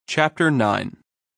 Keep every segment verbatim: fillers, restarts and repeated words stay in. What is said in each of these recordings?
Chapter nine.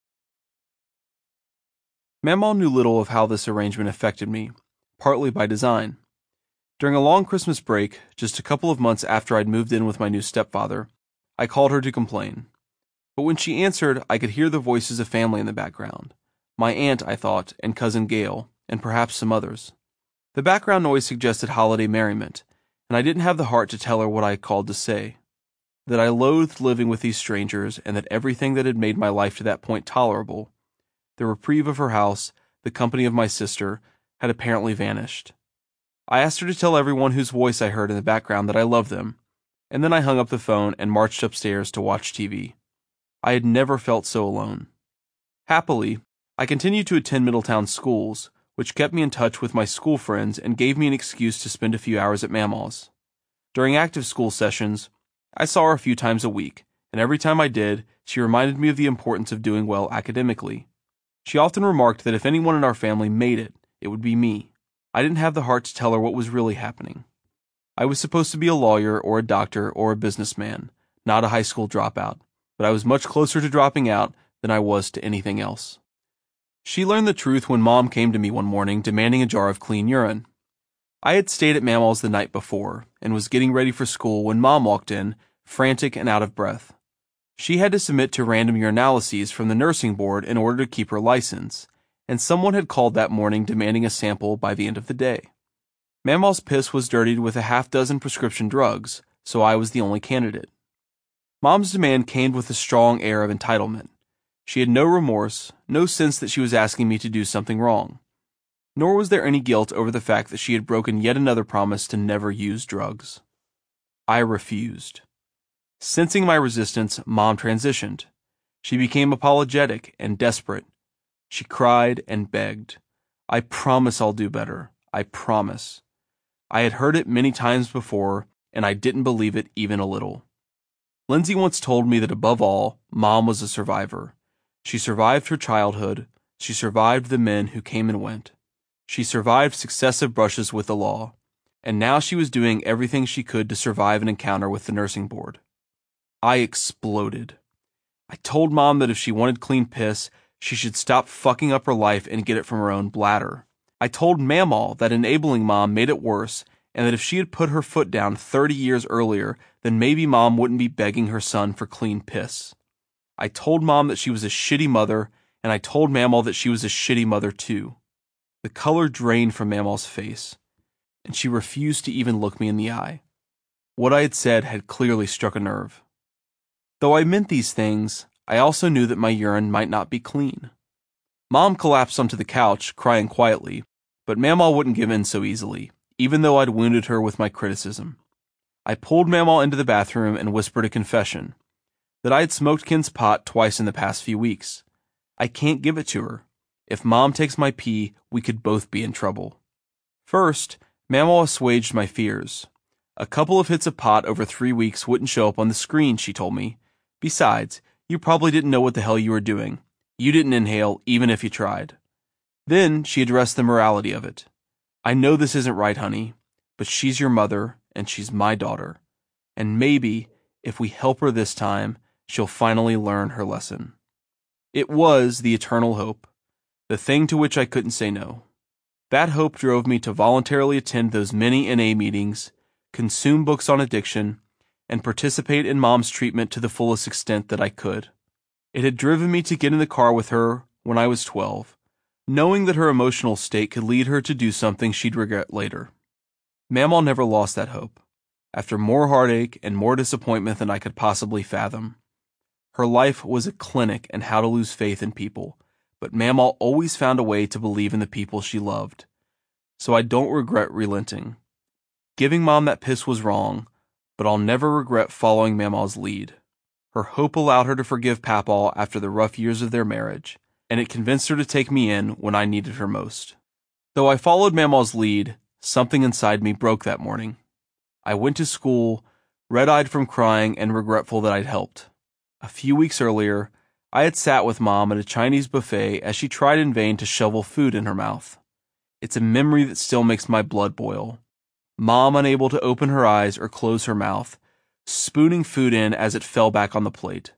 Mamaw knew little of how this arrangement affected me, partly by design. During a long Christmas break, just a couple of months after I'd moved in with my new stepfather, I called her to complain. But when she answered, I could hear the voices of family in the background. My aunt, I thought, and cousin Gail, and perhaps some others. The background noise suggested holiday merriment, and I didn't have the heart to tell her what I had called to say. That I loathed living with these strangers, and that everything that had made my life to that point tolerable, the reprieve of her house, the company of my sister, had apparently vanished. I asked her to tell everyone whose voice I heard in the background that I loved them, and then I hung up the phone and marched upstairs to watch T V. I had never felt so alone. Happily, I continued to attend Middletown schools, which kept me in touch with my school friends and gave me an excuse to spend a few hours at Mamaw's. During active school sessions, I saw her a few times a week, and every time I did, she reminded me of the importance of doing well academically. She often remarked that if anyone in our family made it, it would be me. I didn't have the heart to tell her what was really happening. I was supposed to be a lawyer or a doctor or a businessman, not a high school dropout, but I was much closer to dropping out than I was to anything else. She learned the truth when Mom came to me one morning demanding a jar of clean urine. I had stayed at Mamaw's the night before and was getting ready for school when Mom walked in, frantic and out of breath. She had to submit to random urinalyses from the nursing board in order to keep her license, and someone had called that morning demanding a sample by the end of the day. Mamaw's piss was dirtied with a half dozen prescription drugs, so I was the only candidate. Mom's demand came with a strong air of entitlement. She had no remorse, no sense that she was asking me to do something wrong. Nor was there any guilt over the fact that she had broken yet another promise to never use drugs. I refused. Sensing my resistance, Mom transitioned. She became apologetic and desperate. She cried and begged. I promise I'll do better. I promise. I had heard it many times before, and I didn't believe it even a little. Lindsay once told me that above all, Mom was a survivor. She survived her childhood. She survived the men who came and went. She survived successive brushes with the law, and now she was doing everything she could to survive an encounter with the nursing board. I exploded. I told Mom that if she wanted clean piss, she should stop fucking up her life and get it from her own bladder. I told Mamaw that enabling Mom made it worse, and that if she had put her foot down thirty years earlier, then maybe Mom wouldn't be begging her son for clean piss. I told Mom that she was a shitty mother, and I told Mamaw that she was a shitty mother too. The color drained from Mamaw's face, and she refused to even look me in the eye. What I had said had clearly struck a nerve. Though I meant these things, I also knew that my urine might not be clean. Mom collapsed onto the couch, crying quietly, but Mamaw wouldn't give in so easily, even though I'd wounded her with my criticism. I pulled Mamaw into the bathroom and whispered a confession, that I had smoked Ken's pot twice in the past few weeks. I can't give it to her. If Mom takes my pee, we could both be in trouble. First, Mamaw assuaged my fears. A couple of hits of pot over three weeks wouldn't show up on the screen, she told me. Besides, you probably didn't know what the hell you were doing. You didn't inhale, even if you tried. Then she addressed the morality of it. I know this isn't right, honey, but she's your mother, and she's my daughter. And maybe, if we help her this time, she'll finally learn her lesson. It was the eternal hope. The thing to which I couldn't say no. That hope drove me to voluntarily attend those many N A meetings, consume books on addiction, and participate in Mom's treatment to the fullest extent that I could. It had driven me to get in the car with her when I was twelve, knowing that her emotional state could lead her to do something she'd regret later. Mamaw never lost that hope, after more heartache and more disappointment than I could possibly fathom. Her life was a clinic in how to lose faith in people, but Mamaw always found a way to believe in the people she loved. So I don't regret relenting. Giving Mom that piss was wrong, but I'll never regret following Mamaw's lead. Her hope allowed her to forgive Papaw after the rough years of their marriage, and it convinced her to take me in when I needed her most. Though I followed Mamaw's lead, something inside me broke that morning. I went to school, red-eyed from crying and regretful that I'd helped. A few weeks earlier, I had sat with Mom at a Chinese buffet as she tried in vain to shovel food in her mouth. It's a memory that still makes my blood boil. Mom unable to open her eyes or close her mouth, spooning food in as it fell back on the plate.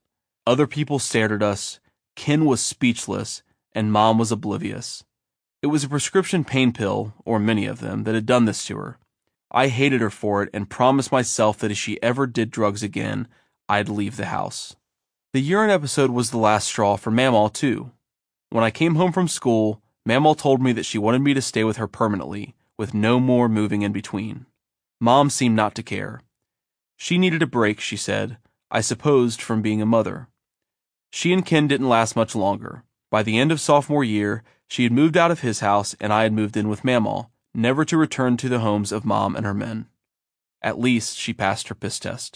Other people stared at us, Ken was speechless, and Mom was oblivious. It was a prescription pain pill, or many of them, that had done this to her. I hated her for it and promised myself that if she ever did drugs again, I'd leave the house. The urine episode was the last straw for Mamaw, too. When I came home from school, Mamaw told me that she wanted me to stay with her permanently, with no more moving in between. Mom seemed not to care. She needed a break, she said, I supposed from being a mother. She and Ken didn't last much longer. By the end of sophomore year, she had moved out of his house and I had moved in with Mamaw, never to return to the homes of Mom and her men. At least she passed her piss test.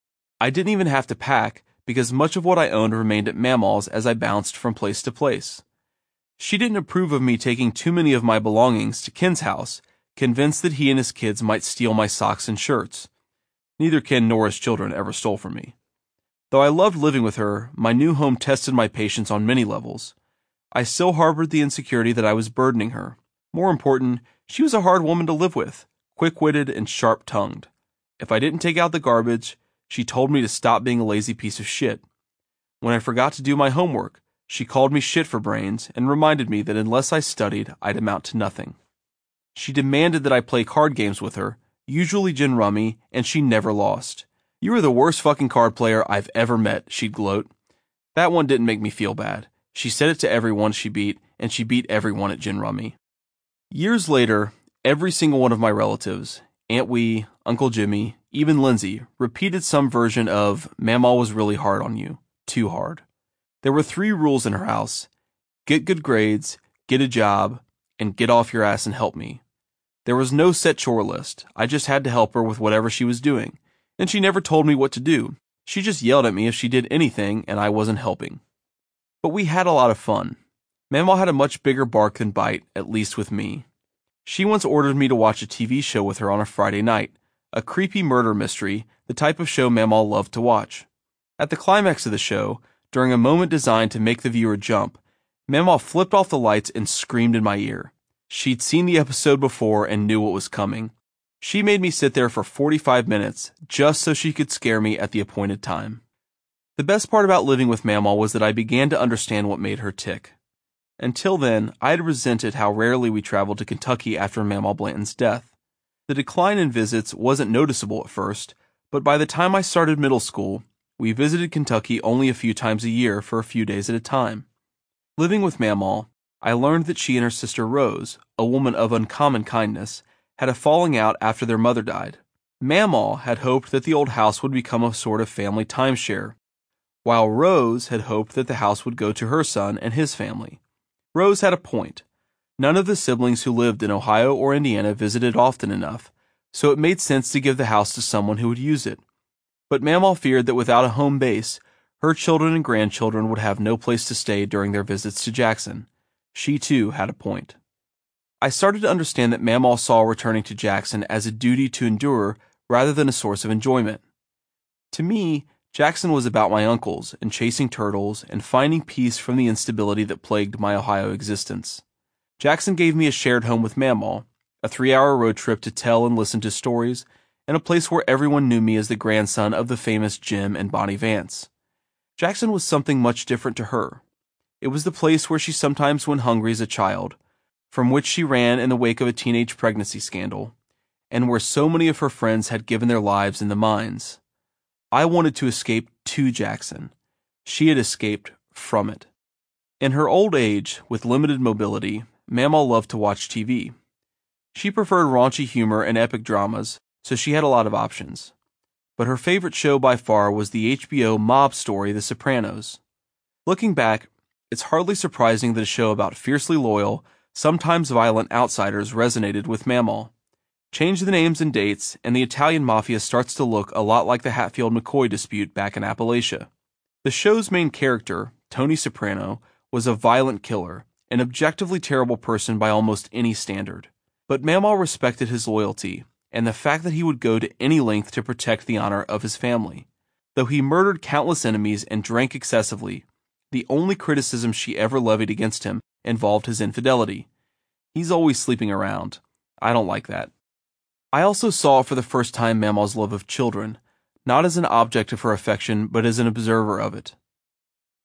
I didn't even have to pack because much of what I owned remained at Mamaw's as I bounced from place to place. She didn't approve of me taking too many of my belongings to Ken's house, convinced that he and his kids might steal my socks and shirts. Neither Ken nor his children ever stole from me. Though I loved living with her, my new home tested my patience on many levels. I still harbored the insecurity that I was burdening her. More important, she was a hard woman to live with, quick-witted and sharp-tongued. If I didn't take out the garbage, she told me to stop being a lazy piece of shit. When I forgot to do my homework, she called me shit for brains and reminded me that unless I studied, I'd amount to nothing. She demanded that I play card games with her, usually gin rummy, and she never lost. You are the worst fucking card player I've ever met, she'd gloat. That one didn't make me feel bad. She said it to everyone she beat, and she beat everyone at gin rummy. Years later, every single one of my relatives, Aunt Wee, Uncle Jimmy, even Lindsay, repeated some version of, Mamaw was really hard on you. Too hard. There were three rules in her house. Get good grades, get a job, and get off your ass and help me. There was no set chore list. I just had to help her with whatever she was doing. And she never told me what to do. She just yelled at me if she did anything and I wasn't helping. But we had a lot of fun. Mamaw had a much bigger bark than bite, at least with me. She once ordered me to watch a T V show with her on a Friday night, a creepy murder mystery, the type of show Mamaw loved to watch. At the climax of the show, during a moment designed to make the viewer jump, Mamaw flipped off the lights and screamed in my ear. She'd seen the episode before and knew what was coming. She made me sit there for forty-five minutes, just so she could scare me at the appointed time. The best part about living with Mamaw was that I began to understand what made her tick. Until then, I had resented how rarely we traveled to Kentucky after Mamaw Blanton's death. The decline in visits wasn't noticeable at first, but by the time I started middle school, we visited Kentucky only a few times a year for a few days at a time. Living with Mamaw, I learned that she and her sister Rose, a woman of uncommon kindness, had a falling out after their mother died. Mamaw had hoped that the old house would become a sort of family timeshare, while Rose had hoped that the house would go to her son and his family. Rose had a point. None of the siblings who lived in Ohio or Indiana visited often enough, so it made sense to give the house to someone who would use it. But Mamaw feared that without a home base, her children and grandchildren would have no place to stay during their visits to Jackson. She, too, had a point. I started to understand that Mamaw saw returning to Jackson as a duty to endure rather than a source of enjoyment. To me, Jackson was about my uncles and chasing turtles and finding peace from the instability that plagued my Ohio existence. Jackson gave me a shared home with Mamaw, a three-hour road trip to tell and listen to stories, and a place where everyone knew me as the grandson of the famous Jim and Bonnie Vance. Jackson was something much different to her. It was the place where she sometimes went hungry as a child, from which she ran in the wake of a teenage pregnancy scandal, and where so many of her friends had given their lives in the mines. I wanted to escape to Jackson. She had escaped from it. In her old age, with limited mobility, Mamaw loved to watch T V. She preferred raunchy humor and epic dramas, so she had a lot of options. But her favorite show by far was the H B O mob story The Sopranos. Looking back, it's hardly surprising that a show about fiercely loyal, sometimes violent outsiders resonated with Mamaw. Change the names and dates, and the Italian mafia starts to look a lot like the Hatfield-McCoy dispute back in Appalachia. The show's main character, Tony Soprano, was a violent killer, an objectively terrible person by almost any standard. But Mamaw respected his loyalty, and the fact that he would go to any length to protect the honor of his family. Though he murdered countless enemies and drank excessively, the only criticism she ever levied against him involved his infidelity. He's always sleeping around. I don't like that. I also saw for the first time Mamaw's love of children, not as an object of her affection, but as an observer of it.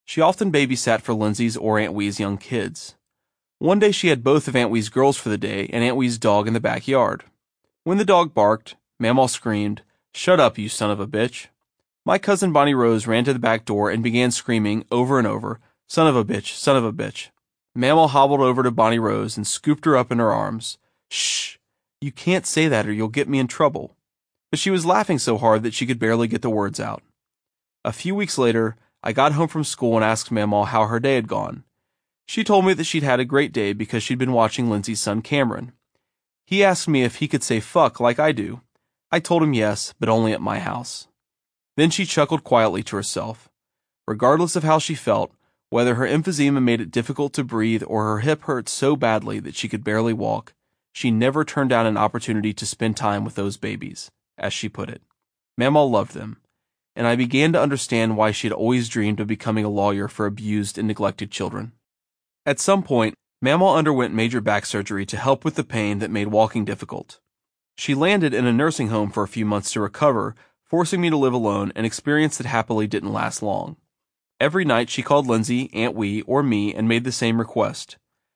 She often babysat for Lindsay's or Aunt Wee's young kids. One day she had both of Aunt Wee's girls for the day and Aunt Wee's dog in the backyard. When the dog barked, Mamaw screamed, "Shut up, you son of a bitch." My cousin Bonnie Rose ran to the back door and began screaming over and over, "Son of a bitch, son of a bitch." Mamaw hobbled over to Bonnie Rose and scooped her up in her arms. "Shh, you can't say that or you'll get me in trouble." But she was laughing so hard that she could barely get the words out. A few weeks later, I got home from school and asked Mamaw how her day had gone. She told me that she'd had a great day because she'd been watching Lindsay's son Cameron. He asked me if he could say fuck like I do. I told him yes, but only at my house. Then she chuckled quietly to herself. Regardless of how she felt, whether her emphysema made it difficult to breathe or her hip hurt so badly that she could barely walk, she never turned down an opportunity to spend time with those babies, as she put it. Mamaw loved them, and I began to understand why she had always dreamed of becoming a lawyer for abused and neglected children. At some point, Mamaw underwent major back surgery to help with the pain that made walking difficult. She landed in a nursing home for a few months to recover, forcing me to live alone, an experience that happily didn't last long. Every night she called Lindsay, Aunt Wee, or me and made the same request.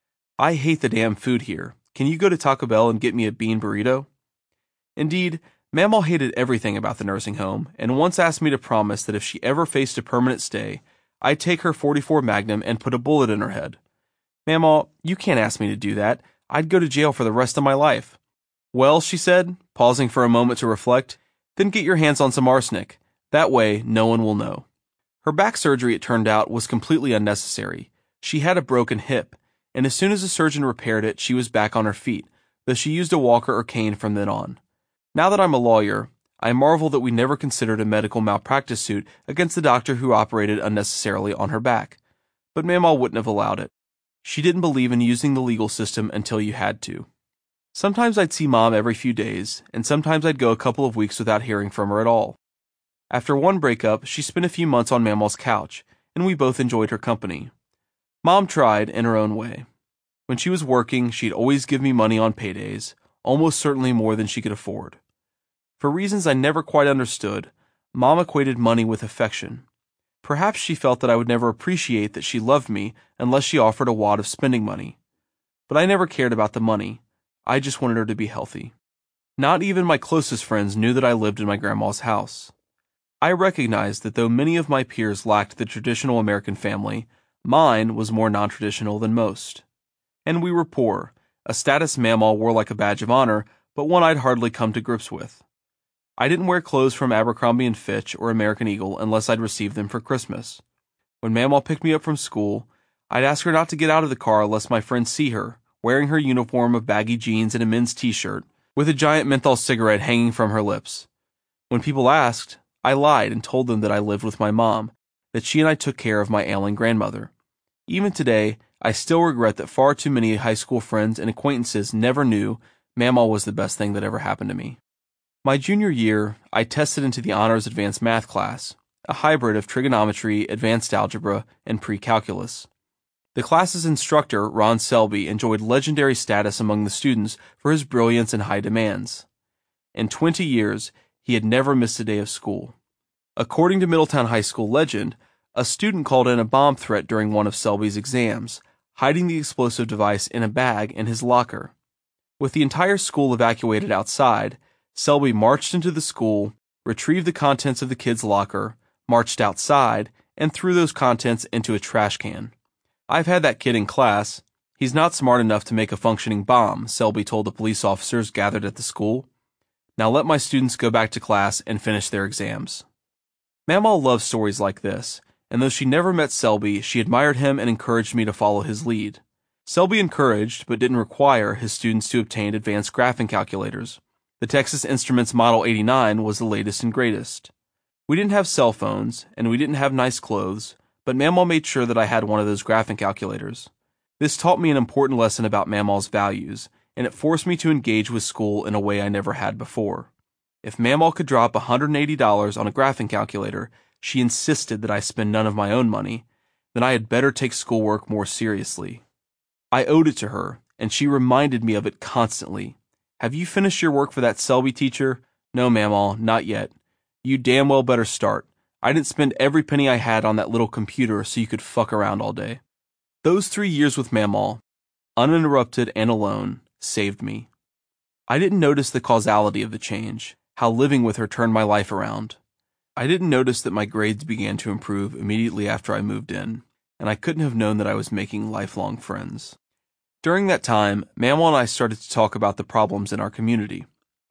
"I hate the damn food here. Can you go to Taco Bell and get me a bean burrito?" Indeed, Mamaw hated everything about the nursing home, and once asked me to promise that if she ever faced a permanent stay, I'd take her forty-four Magnum and put a bullet in her head. "Mamaw, you can't ask me to do that. I'd go to jail for the rest of my life." "Well," she said, pausing for a moment to reflect, "then get your hands on some arsenic. That way, no one will know." Her back surgery, it turned out, was completely unnecessary. She had a broken hip, and as soon as the surgeon repaired it, she was back on her feet, though she used a walker or cane from then on. Now that I'm a lawyer, I marvel that we never considered a medical malpractice suit against the doctor who operated unnecessarily on her back. But Mamaw wouldn't have allowed it. She didn't believe in using the legal system until you had to. Sometimes I'd see Mom every few days, and sometimes I'd go a couple of weeks without hearing from her at all. After one breakup, she spent a few months on Mamaw's couch, and we both enjoyed her company. Mom tried in her own way. When she was working, she'd always give me money on paydays, almost certainly more than she could afford. For reasons I never quite understood, Mom equated money with affection. Perhaps she felt that I would never appreciate that she loved me unless she offered a wad of spending money. But I never cared about the money. I just wanted her to be healthy. Not even my closest friends knew that I lived in my grandma's house. I recognized that though many of my peers lacked the traditional American family, mine was more non-traditional than most. And we were poor, a status Mamaw wore like a badge of honor, but one I'd hardly come to grips with. I didn't wear clothes from Abercrombie and Fitch or American Eagle unless I'd received them for Christmas. When Mamaw picked me up from school, I'd ask her not to get out of the car lest my friends see her, wearing her uniform of baggy jeans and a men's t-shirt, with a giant menthol cigarette hanging from her lips. When people asked, I lied and told them that I lived with my mom, that she and I took care of my ailing grandmother. Even today, I still regret that far too many high school friends and acquaintances never knew Mamaw was the best thing that ever happened to me. My junior year, I tested into the Honors Advanced Math class, a hybrid of trigonometry, advanced algebra, and pre-calculus. The class's instructor, Ron Selby, enjoyed legendary status among the students for his brilliance and high demands. In twenty years, he had never missed a day of school. According to Middletown High School legend, a student called in a bomb threat during one of Selby's exams, hiding the explosive device in a bag in his locker. With the entire school evacuated outside, Selby marched into the school, retrieved the contents of the kid's locker, marched outside, and threw those contents into a trash can. I've had that kid in class. He's not smart enough to make a functioning bomb, Selby told the police officers gathered at the school. Now let my students go back to class and finish their exams. Mamaw loved stories like this, and though she never met Selby, she admired him and encouraged me to follow his lead. Selby encouraged, but didn't require, his students to obtain advanced graphing calculators. The Texas Instruments Model eighty-nine was the latest and greatest. We didn't have cell phones, and we didn't have nice clothes, but Mamaw made sure that I had one of those graphing calculators. This taught me an important lesson about Mamaw's values, and it forced me to engage with school in a way I never had before. If Mamaw could drop one hundred eighty dollars on a graphing calculator, she insisted that I spend none of my own money, then I had better take schoolwork more seriously. I owed it to her, and she reminded me of it constantly. Have you finished your work for that Selby teacher? No, Mamaw, not yet. You damn well better start. I didn't spend every penny I had on that little computer so you could fuck around all day. Those three years with Mamaw, uninterrupted and alone, saved me. I didn't notice the causality of the change, how living with her turned my life around. I didn't notice that my grades began to improve immediately after I moved in, and I couldn't have known that I was making lifelong friends. During that time, Mamaw and I started to talk about the problems in our community.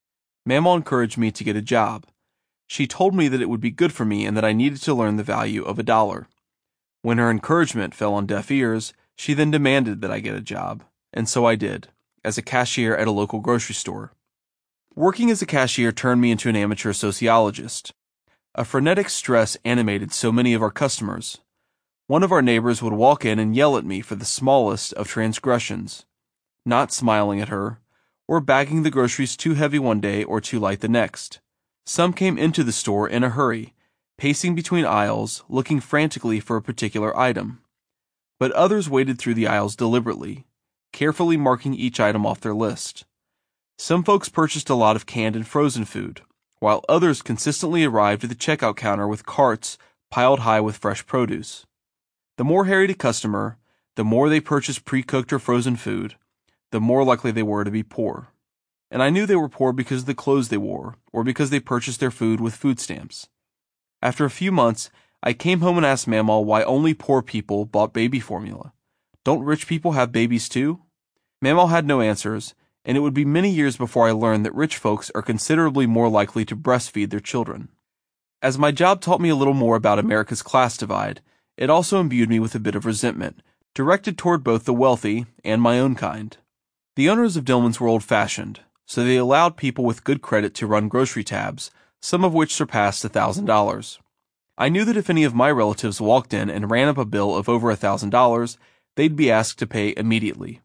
Mamaw encouraged me to get a job. She told me that it would be good for me and that I needed to learn the value of a dollar. When her encouragement fell on deaf ears, she then demanded that I get a job, and so I did, as a cashier at a local grocery store. Working as a cashier turned me into an amateur sociologist. A frenetic stress animated so many of our customers. One of our neighbors would walk in and yell at me for the smallest of transgressions, not smiling at her, or bagging the groceries too heavy one day or too light the next. Some came into the store in a hurry, pacing between aisles, looking frantically for a particular item. But others waited through the aisles deliberately, carefully marking each item off their list. Some folks purchased a lot of canned and frozen food, while others consistently arrived at the checkout counter with carts piled high with fresh produce. The more harried a customer, the more they purchased pre-cooked or frozen food, the more likely they were to be poor. And I knew they were poor because of the clothes they wore, or because they purchased their food with food stamps. After a few months, I came home and asked Mamaw why only poor people bought baby formula. Don't rich people have babies too? Mamaw had no answers, and it would be many years before I learned that rich folks are considerably more likely to breastfeed their children. As my job taught me a little more about America's class divide, it also imbued me with a bit of resentment, directed toward both the wealthy and my own kind. The owners of Dillman's were old-fashioned, so they allowed people with good credit to run grocery tabs, some of which surpassed one thousand dollars. I knew that if any of my relatives walked in and ran up a bill of over one thousand dollars, they'd be asked to pay immediately.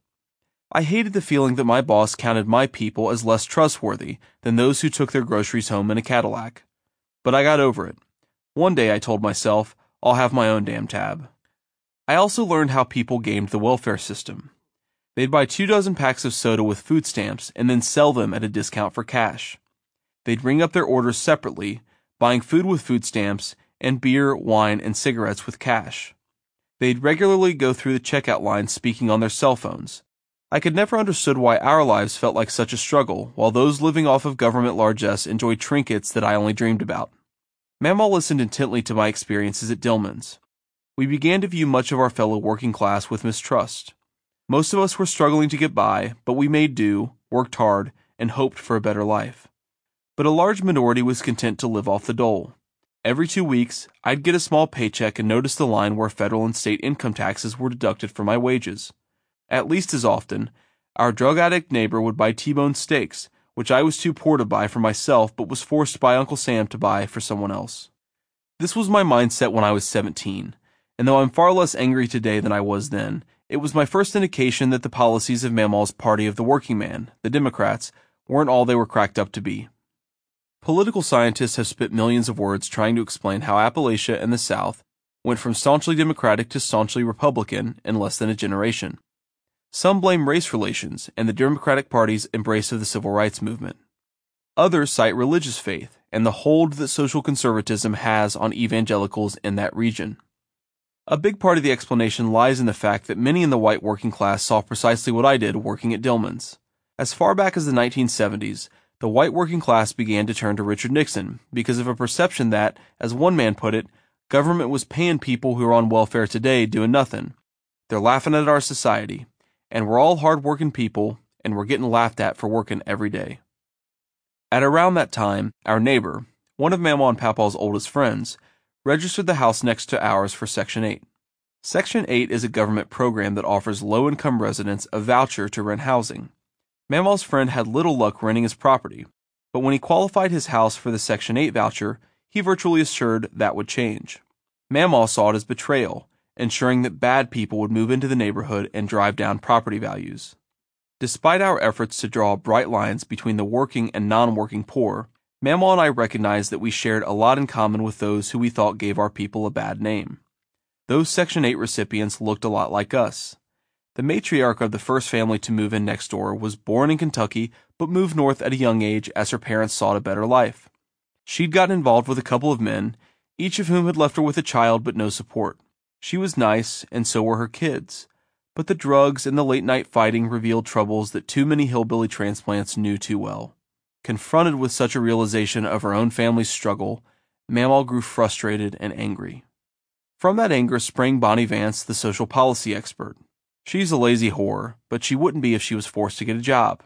I hated the feeling that my boss counted my people as less trustworthy than those who took their groceries home in a Cadillac. But I got over it. One day, I told myself, I'll have my own damn tab. I also learned how people gamed the welfare system. They'd buy two dozen packs of soda with food stamps and then sell them at a discount for cash. They'd ring up their orders separately, buying food with food stamps and beer, wine, and cigarettes with cash. They'd regularly go through the checkout line speaking on their cell phones. I could never understood why our lives felt like such a struggle, while those living off of government largesse enjoyed trinkets that I only dreamed about. Mamaw listened intently to my experiences at Dillman's. We began to view much of our fellow working class with mistrust. Most of us were struggling to get by, but we made do, worked hard, and hoped for a better life. But a large minority was content to live off the dole. Every two weeks, I'd get a small paycheck and notice the line where federal and state income taxes were deducted from my wages. At least as often, our drug addict neighbor would buy T-bone steaks, which I was too poor to buy for myself but was forced by Uncle Sam to buy for someone else. This was my mindset when I was seventeen, and though I'm far less angry today than I was then, it was my first indication that the policies of Mamaw's Party of the Working Man, the Democrats, weren't all they were cracked up to be. Political scientists have spent millions of words trying to explain how Appalachia and the South went from staunchly Democratic to staunchly Republican in less than a generation. Some blame race relations and the Democratic Party's embrace of the civil rights movement. Others cite religious faith and the hold that social conservatism has on evangelicals in that region. A big part of the explanation lies in the fact that many in the white working class saw precisely what I did working at Dillman's. As far back as the nineteen seventies, the white working class began to turn to Richard Nixon because of a perception that, as one man put it, government was paying people who are on welfare today doing nothing. They're laughing at our society. And we're all hard-working people, and we're getting laughed at for working every day. At around that time, our neighbor, one of Mamaw and Papaw's oldest friends, registered the house next to ours for Section eight. Section eight is a government program that offers low-income residents a voucher to rent housing. Mamaw's friend had little luck renting his property, but when he qualified his house for the Section eight voucher, he virtually assured that would change. Mamaw saw it as betrayal, ensuring that bad people would move into the neighborhood and drive down property values. Despite our efforts to draw bright lines between the working and non-working poor, Mamaw and I recognized that we shared a lot in common with those who we thought gave our people a bad name. Those Section eight recipients looked a lot like us. The matriarch of the first family to move in next door was born in Kentucky but moved north at a young age as her parents sought a better life. She'd gotten involved with a couple of men, each of whom had left her with a child but no support. She was nice, and so were her kids, but the drugs and the late-night fighting revealed troubles that too many hillbilly transplants knew too well. Confronted with such a realization of her own family's struggle, Mamaw grew frustrated and angry. From that anger sprang Bonnie Vance, the social policy expert. She's a lazy whore, but she wouldn't be if she was forced to get a job.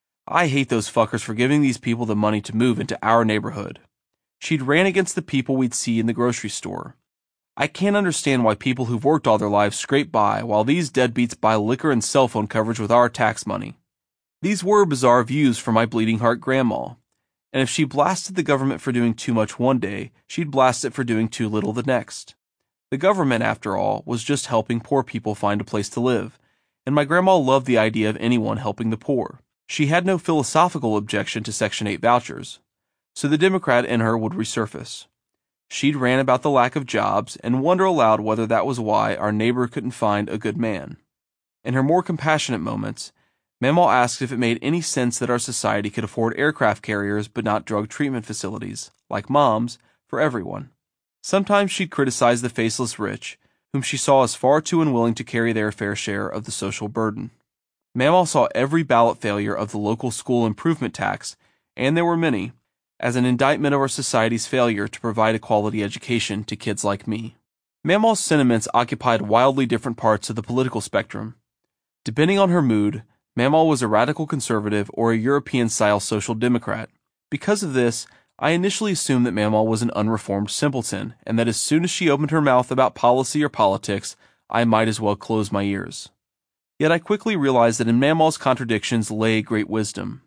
I hate those fuckers for giving these people the money to move into our neighborhood. She'd ran against the people we'd see in the grocery store. I can't understand why people who've worked all their lives scrape by while these deadbeats buy liquor and cell phone coverage with our tax money. These were bizarre views for my bleeding heart grandma, and if she blasted the government for doing too much one day, she'd blast it for doing too little the next. The government, after all, was just helping poor people find a place to live, and my grandma loved the idea of anyone helping the poor. She had no philosophical objection to Section eight vouchers, so the Democrat in her would resurface. She'd rant about the lack of jobs and wonder aloud whether that was why our neighbor couldn't find a good man. In her more compassionate moments, Mamaw asked if it made any sense that our society could afford aircraft carriers but not drug treatment facilities, like Mom's, for everyone. Sometimes she'd criticize the faceless rich, whom she saw as far too unwilling to carry their fair share of the social burden. Mamaw saw every ballot failure of the local school improvement tax, and there were many, as an indictment of our society's failure to provide a quality education to kids like me. Mamaw's sentiments occupied wildly different parts of the political spectrum. Depending on her mood, Mamaw was a radical conservative or a European-style social democrat. Because of this, I initially assumed that Mamaw was an unreformed simpleton, and that as soon as she opened her mouth about policy or politics, I might as well close my ears. Yet I quickly realized that in Mamaw's contradictions lay great wisdom.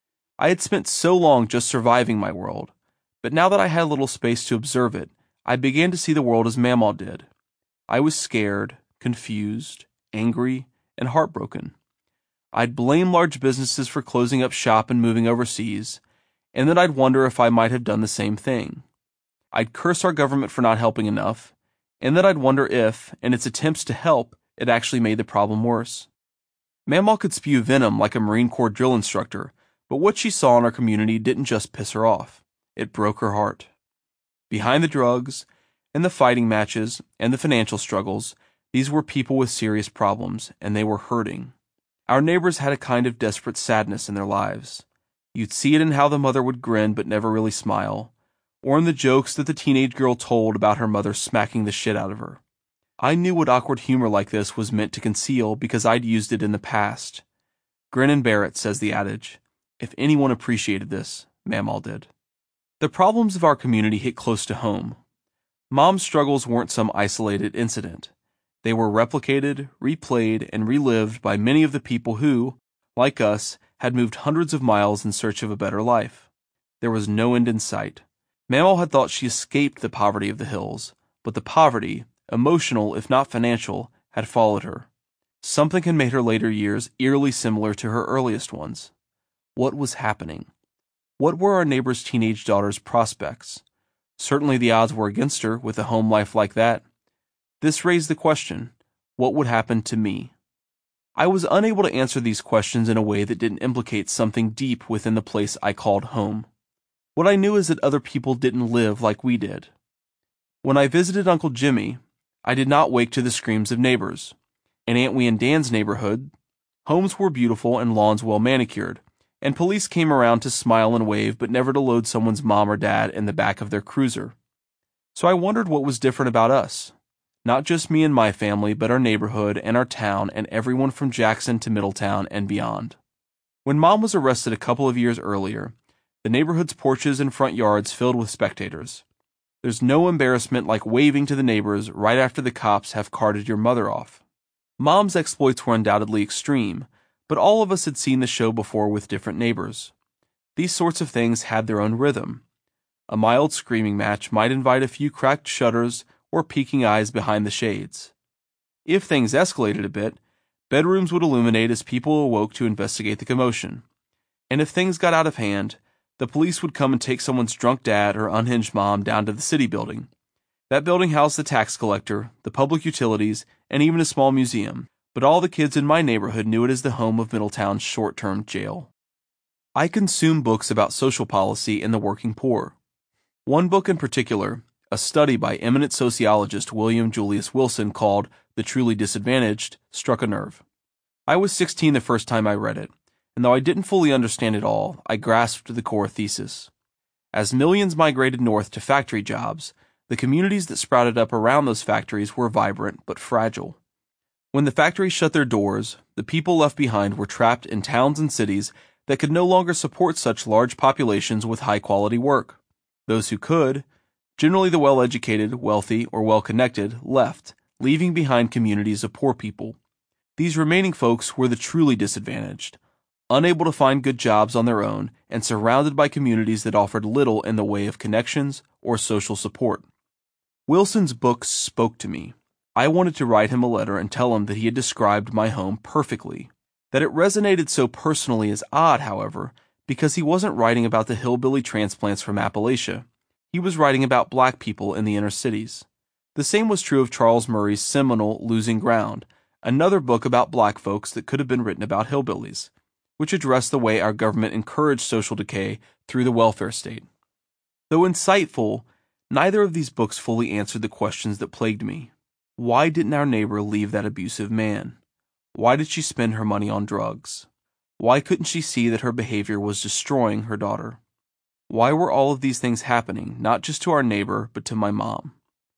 I had spent so long just surviving my world, but now that I had a little space to observe it, I began to see the world as Mamaw did. I was scared, confused, angry, and heartbroken. I'd blame large businesses for closing up shop and moving overseas, and then I'd wonder if I might have done the same thing. I'd curse our government for not helping enough, and then I'd wonder if, in its attempts to help, it actually made the problem worse. Mamaw could spew venom like a Marine Corps drill instructor, but what she saw in our community didn't just piss her off. It broke her heart. Behind the drugs, and the fighting matches, and the financial struggles, these were people with serious problems, and they were hurting. Our neighbors had a kind of desperate sadness in their lives. You'd see it in how the mother would grin but never really smile, or in the jokes that the teenage girl told about her mother smacking the shit out of her. I knew what awkward humor like this was meant to conceal because I'd used it in the past. Grin and bear it, says the adage. If anyone appreciated this, Mamaw did. The problems of our community hit close to home. Mom's struggles weren't some isolated incident. They were replicated, replayed, and relived by many of the people who, like us, had moved hundreds of miles in search of a better life. There was no end in sight. Mamaw had thought she escaped the poverty of the hills, but the poverty, emotional if not financial, had followed her. Something had made her later years eerily similar to her earliest ones. What was happening? What were our neighbor's teenage daughter's prospects? Certainly the odds were against her with a home life like that. This raised the question, what would happen to me? I was unable to answer these questions in a way that didn't implicate something deep within the place I called home. What I knew is that other people didn't live like we did. When I visited Uncle Jimmy, I did not wake to the screams of neighbors. In Aunt Wee and Dan's neighborhood, homes were beautiful and lawns well manicured, and police came around to smile and wave but never to load someone's mom or dad in the back of their cruiser. So I wondered what was different about us. Not just me and my family, but our neighborhood and our town and everyone from Jackson to Middletown and beyond. When Mom was arrested a couple of years earlier, the neighborhood's porches and front yards filled with spectators. There's no embarrassment like waving to the neighbors right after the cops have carted your mother off. Mom's exploits were undoubtedly extreme, but all of us had seen the show before with different neighbors. These sorts of things had their own rhythm. A mild screaming match might invite a few cracked shutters or peeking eyes behind the shades. If things escalated a bit, bedrooms would illuminate as people awoke to investigate the commotion. And if things got out of hand, the police would come and take someone's drunk dad or unhinged mom down to the city building. That building housed the tax collector, the public utilities, and even a small museum, but all the kids in my neighborhood knew it as the home of Middletown's short-term jail. I consumed books about social policy and the working poor. One book in particular, a study by eminent sociologist William Julius Wilson called The Truly Disadvantaged, struck a nerve. I was sixteen the first time I read it, and though I didn't fully understand it all, I grasped the core thesis. As millions migrated north to factory jobs, the communities that sprouted up around those factories were vibrant but fragile. When the factories shut their doors, the people left behind were trapped in towns and cities that could no longer support such large populations with high-quality work. Those who could, generally the well-educated, wealthy, or well-connected, left, leaving behind communities of poor people. These remaining folks were the truly disadvantaged, unable to find good jobs on their own and surrounded by communities that offered little in the way of connections or social support. Wilson's book spoke to me. I wanted to write him a letter and tell him that he had described my home perfectly. That it resonated so personally is odd, however, because he wasn't writing about the hillbilly transplants from Appalachia. He was writing about black people in the inner cities. The same was true of Charles Murray's seminal Losing Ground, another book about black folks that could have been written about hillbillies, which addressed the way our government encouraged social decay through the welfare state. Though insightful, neither of these books fully answered the questions that plagued me. Why didn't our neighbor leave that abusive man? Why did she spend her money on drugs? Why couldn't she see that her behavior was destroying her daughter? Why were all of these things happening, not just to our neighbor, but to my mom?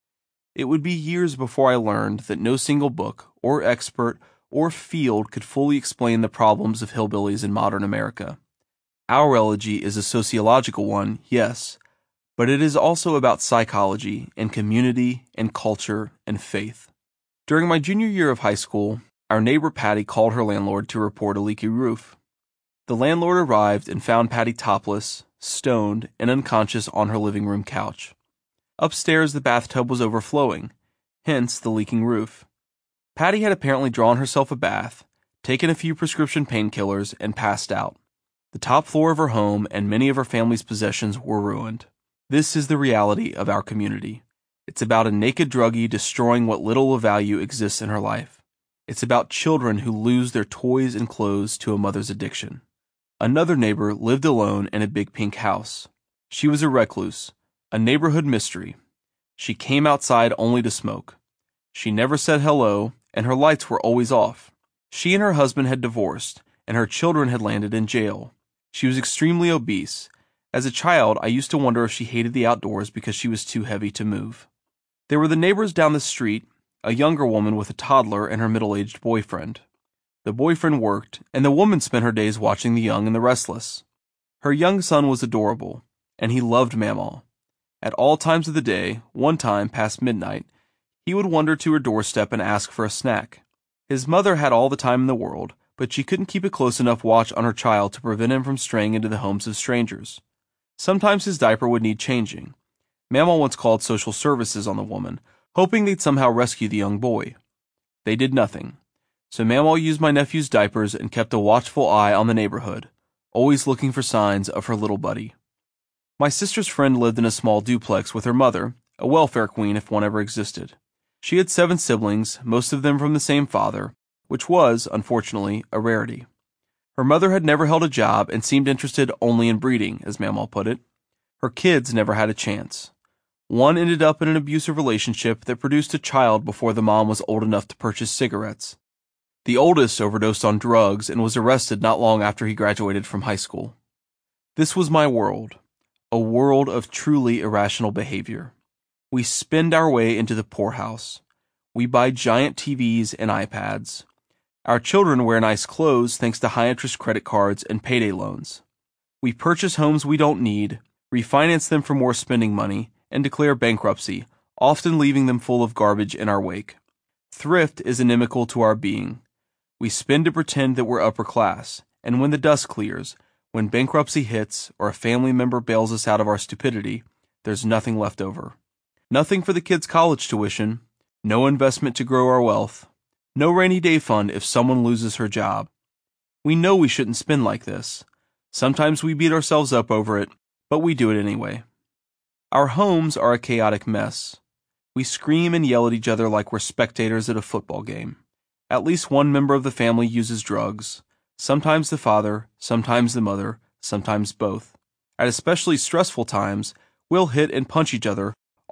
It would be years before I learned that no single book, or expert, or field could fully explain the problems of hillbillies in modern America. Our elegy is a sociological one, yes, but it is also about psychology and community and culture and faith. During my junior year of high school, our neighbor Patty called her landlord to report a leaky roof. The landlord arrived and found Patty topless, stoned, and unconscious on her living room couch. Upstairs, the bathtub was overflowing, hence the leaking roof. Patty had apparently drawn herself a bath, taken a few prescription painkillers, and passed out. The top floor of her home and many of her family's possessions were ruined. This is the reality of our community. It's about a naked druggie destroying what little of value exists in her life. It's about children who lose their toys and clothes to a mother's addiction. Another neighbor lived alone in a big pink house. She was a recluse, a neighborhood mystery. She came outside only to smoke. She never said hello, and her lights were always off. She and her husband had divorced, and her children had landed in jail. She was extremely obese. As a child, I used to wonder if she hated the outdoors because she was too heavy to move. There were the neighbors down the street, a younger woman with a toddler and her middle-aged boyfriend. The boyfriend worked, and the woman spent her days watching The Young and the Restless. Her young son was adorable, and he loved Mamaw. At all times of the day, one time past midnight, he would wander to her doorstep and ask for a snack. His mother had all the time in the world, but she couldn't keep a close enough watch on her child to prevent him from straying into the homes of strangers. Sometimes his diaper would need changing. Mamaw once called social services on the woman, hoping they'd somehow rescue the young boy. They did nothing. So Mamaw used my nephew's diapers and kept a watchful eye on the neighborhood, always looking for signs of her little buddy. My sister's friend lived in a small duplex with her mother, a welfare queen if one ever existed. She had seven siblings, most of them from the same father, which was, unfortunately, a rarity. Her mother had never held a job and seemed interested only in breeding, as Mamaw put it. Her kids never had a chance. One ended up in an abusive relationship that produced a child before the mom was old enough to purchase cigarettes. The oldest overdosed on drugs and was arrested not long after he graduated from high school. This was my world, a world of truly irrational behavior. We spend our way into the poorhouse. We buy giant T Vs and iPads. Our children wear nice clothes thanks to high-interest credit cards and payday loans. We purchase homes we don't need, refinance them for more spending money, and declare bankruptcy, often leaving them full of garbage in our wake. Thrift is inimical to our being. We spend to pretend that we're upper class, and when the dust clears, when bankruptcy hits or a family member bails us out of our stupidity, there's nothing left over. Nothing for the kids' college tuition, no investment to grow our wealth, no rainy day fund if someone loses her job. We know we shouldn't spend like this. Sometimes we beat ourselves up over it, but we do it anyway. Our homes are a chaotic mess. We scream and yell at each other like we're spectators at a football game. At least one member of the family uses drugs. Sometimes the father, sometimes the mother, sometimes both. At especially stressful times, we'll hit and punch each other,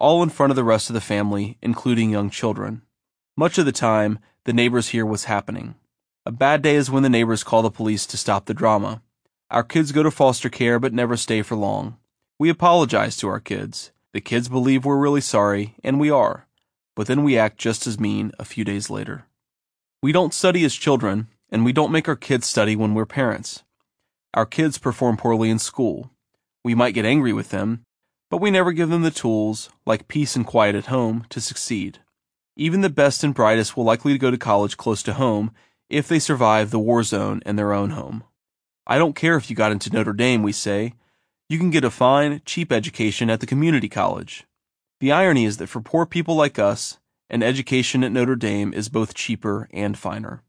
all in front of the rest of the family, including young children. Much of the time, the neighbors hear what's happening. A bad day is when the neighbors call the police to stop the drama. Our kids go to foster care but never stay for long. We apologize to our kids. The kids believe we're really sorry, and we are. But then we act just as mean a few days later. We don't study as children, and we don't make our kids study when we're parents. Our kids perform poorly in school. We might get angry with them, but we never give them the tools, like peace and quiet at home, to succeed. Even the best and brightest will likely go to college close to home if they survive the war zone in their own home. I don't care if you got into Notre Dame, we say. You can get a fine, cheap education at the community college. The irony is that for poor people like us, an education at Notre Dame is both cheaper and finer.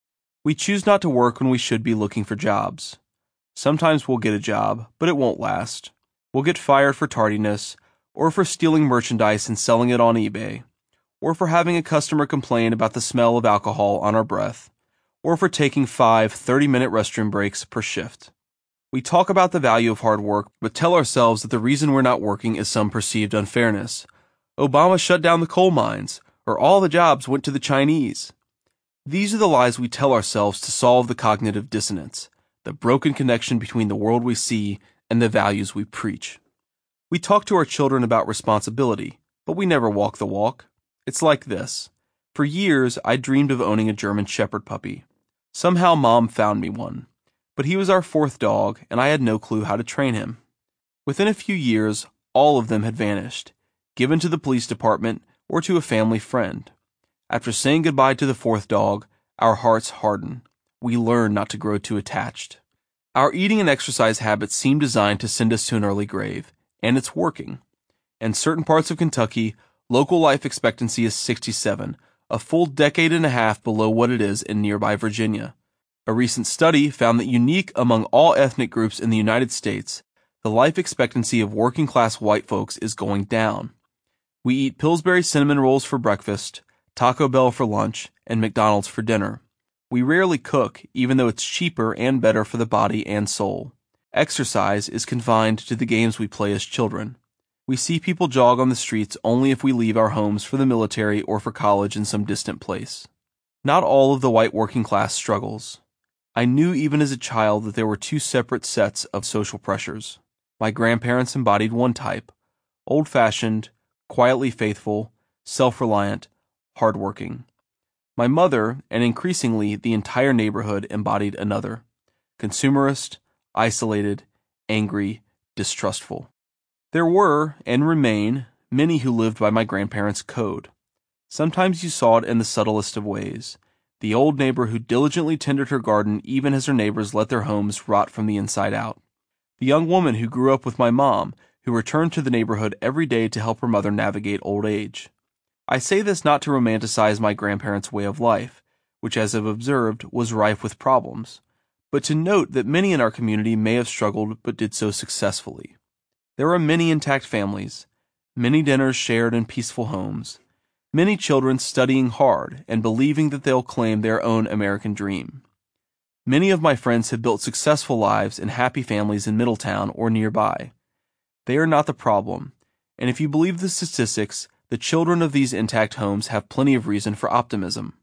We choose not to work when we should be looking for jobs. Sometimes we'll get a job, but it won't last. We'll get fired for tardiness, or for stealing merchandise and selling it on eBay, or for having a customer complain about the smell of alcohol on our breath, or for taking five thirty-minute restroom breaks per shift. We talk about the value of hard work, but tell ourselves that the reason we're not working is some perceived unfairness. Obama shut down the coal mines, or all the jobs went to the Chinese. These are the lies we tell ourselves to solve the cognitive dissonance, the broken connection between the world we see and the values we preach. We talk to our children about responsibility, but we never walk the walk. It's like this. For years, I dreamed of owning a German Shepherd puppy. Somehow Mom found me one. But he was our fourth dog, and I had no clue how to train him. Within a few years, all of them had vanished, given to the police department or to a family friend. After saying goodbye to the fourth dog, our hearts harden. We learn not to grow too attached. Our eating and exercise habits seem designed to send us to an early grave, and it's working. In certain parts of Kentucky, local life expectancy is sixty-seven, a full decade and a half below what it is in nearby Virginia. A recent study found that unique among all ethnic groups in the United States, the life expectancy of working-class white folks is going down. We eat Pillsbury cinnamon rolls for breakfast, Taco Bell for lunch, and McDonald's for dinner. We rarely cook, even though it's cheaper and better for the body and soul. Exercise is confined to the games we play as children. We see people jog on the streets only if we leave our homes for the military or for college in some distant place. Not all of the white working class struggles. I knew even as a child that there were two separate sets of social pressures. My grandparents embodied one type, old-fashioned, quietly faithful, self-reliant, hardworking. My mother, and increasingly the entire neighborhood, embodied another, consumerist, isolated, angry, distrustful. There were, and remain, many who lived by my grandparents' code. Sometimes you saw it in the subtlest of ways. The old neighbor who diligently tended her garden even as her neighbors let their homes rot from the inside out. The young woman who grew up with my mom, who returned to the neighborhood every day to help her mother navigate old age. I say this not to romanticize my grandparents' way of life, which, as I've observed, was rife with problems, but to note that many in our community may have struggled but did so successfully. There are many intact families, many dinners shared in peaceful homes, many children studying hard and believing that they'll claim their own American dream. Many of my friends have built successful lives in happy families in Middletown or nearby. They are not the problem, and if you believe the statistics, the children of these intact homes have plenty of reason for optimism.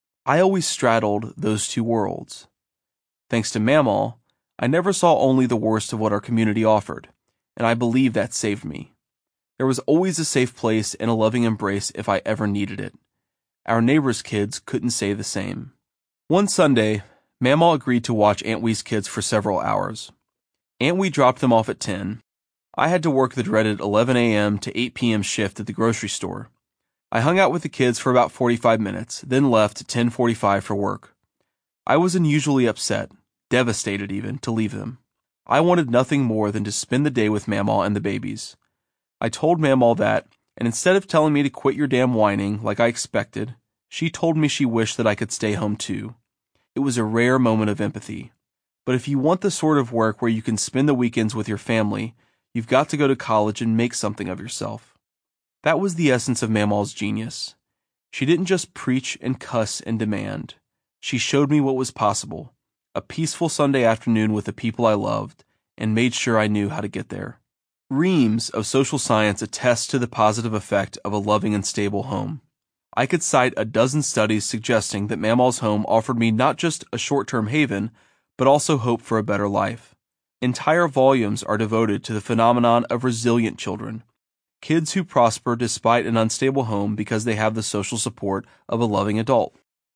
I always straddled those two worlds. Thanks to Mamaw, I never saw only the worst of what our community offered, and I believe that saved me. There was always a safe place and a loving embrace if I ever needed it. Our neighbors' kids couldn't say the same. One Sunday, Mamaw agreed to watch Aunt Wee's kids for several hours. Aunt Wee dropped them off at ten. I had to work the dreaded eleven a.m. to eight p.m. shift at the grocery store. I hung out with the kids for about forty-five minutes, then left at ten forty-five for work. I was unusually upset, devastated even, to leave them. I wanted nothing more than to spend the day with Mamaw and the babies. I told Mamaw that, and instead of telling me to quit your damn whining like I expected, she told me she wished that I could stay home too. It was a rare moment of empathy. But if you want the sort of work where you can spend the weekends with your family, you've got to go to college and make something of yourself. That was the essence of Mamaw's genius. She didn't just preach and cuss and demand. She showed me what was possible, a peaceful Sunday afternoon with the people I loved, and made sure I knew how to get there. Reams of social science attest to the positive effect of a loving and stable home. I could cite a dozen studies suggesting that Mamaw's home offered me not just a short-term haven, but also hope for a better life. Entire volumes are devoted to the phenomenon of resilient children, kids who prosper despite an unstable home because they have the social support of a loving adult.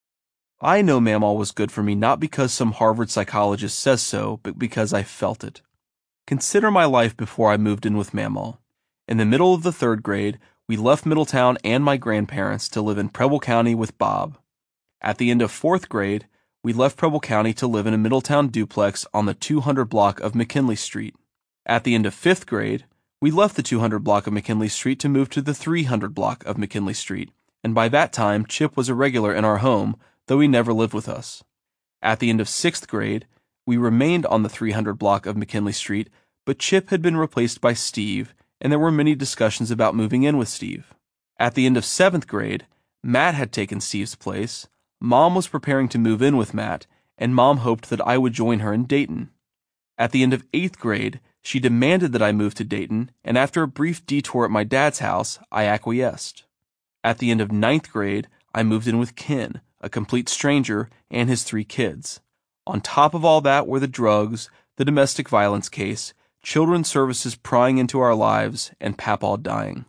I know Mamaw was good for me not because some Harvard psychologist says so, but because I felt it. Consider my life before I moved in with Mamaw. In the middle of the third grade, we left Middletown and my grandparents to live in Preble County with Bob. At the end of fourth grade, we left Preble County to live in a Middletown duplex on the two hundred block of McKinley Street. At the end of fifth grade, we left the two hundred block of McKinley Street to move to the three hundred block of McKinley Street, and by that time Chip was a regular in our home, though he never lived with us. At the end of sixth grade, we remained on the three hundred block of McKinley Street, but Chip had been replaced by Steve, and there were many discussions about moving in with Steve. At the end of seventh grade, Matt had taken Steve's place, Mom was preparing to move in with Matt, and Mom hoped that I would join her in Dayton. At the end of eighth grade, she demanded that I move to Dayton, and after a brief detour at my dad's house, I acquiesced. At the end of ninth grade, I moved in with Ken, a complete stranger, and his three kids. On top of all that were the drugs, the domestic violence case, children's services prying into our lives, and Papaw dying.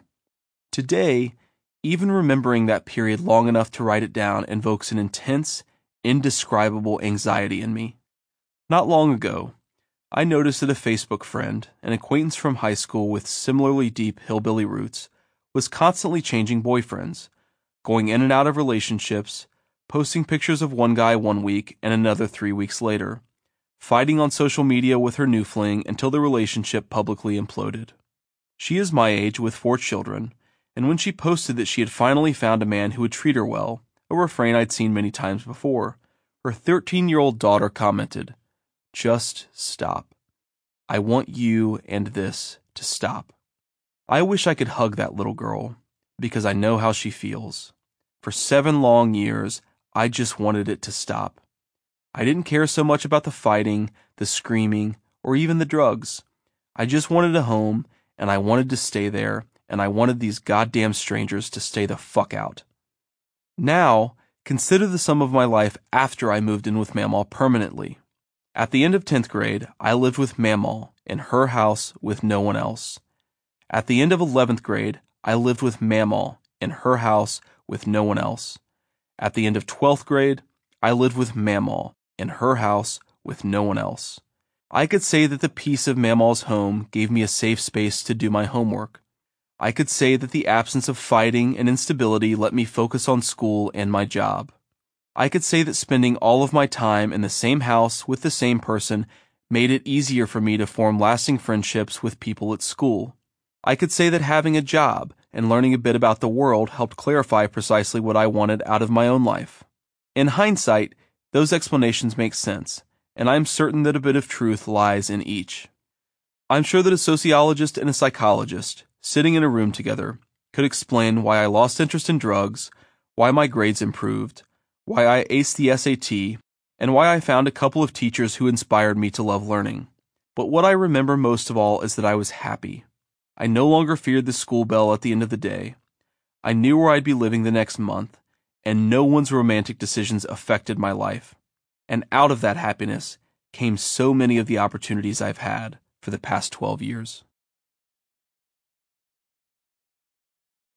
Today, even remembering that period long enough to write it down invokes an intense, indescribable anxiety in me. Not long ago, I noticed that a Facebook friend, an acquaintance from high school with similarly deep hillbilly roots, was constantly changing boyfriends, going in and out of relationships, posting pictures of one guy one week and another three weeks later, fighting on social media with her new fling until the relationship publicly imploded. She is my age with four children, and when she posted that she had finally found a man who would treat her well, a refrain I'd seen many times before, her thirteen-year-old daughter commented, "Just stop. I want you and this to stop." I wish I could hug that little girl, because I know how she feels. For seven long years, I just wanted it to stop. I didn't care so much about the fighting, the screaming, or even the drugs. I just wanted a home, and I wanted to stay there, and I wanted these goddamn strangers to stay the fuck out. Now, consider the sum of my life after I moved in with Mamaw permanently. At the end of tenth grade, I lived with Mamaw in her house with no one else. At the end of eleventh grade, I lived with Mamaw in her house with no one else. At the end of twelfth grade, I lived with Mamaw in her house with no one else. I could say that the peace of Mamaw's home gave me a safe space to do my homework. I could say that the absence of fighting and instability let me focus on school and my job. I could say that spending all of my time in the same house with the same person made it easier for me to form lasting friendships with people at school. I could say that having a job and learning a bit about the world helped clarify precisely what I wanted out of my own life. In hindsight, those explanations make sense, and I'm certain that a bit of truth lies in each. I'm sure that a sociologist and a psychologist, sitting in a room together, could explain why I lost interest in drugs, why my grades improved, why I aced the S A T, and why I found a couple of teachers who inspired me to love learning. But what I remember most of all is that I was happy. I no longer feared the school bell at the end of the day. I knew where I'd be living the next month, and no one's romantic decisions affected my life. And out of that happiness came so many of the opportunities I've had for the past twelve years.